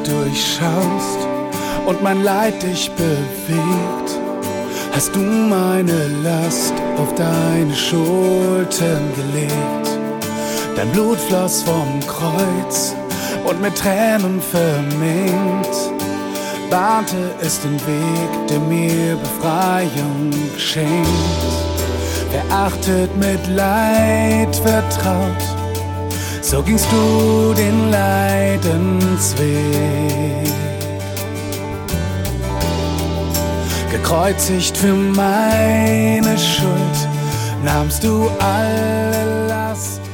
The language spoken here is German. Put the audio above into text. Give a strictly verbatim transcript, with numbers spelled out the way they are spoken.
durchschaust und mein Leid dich bewegt, hast du meine Last auf deine Schultern gelegt. Dein Blut floss vom Kreuz und mit Tränen vermengt, bahnte es den Weg, der mir Befreiung geschenkt. Verachtet, mit Leid vertraut, so gingst du den Leidensweg. Gekreuzigt für meine Schuld, nahmst du alle Last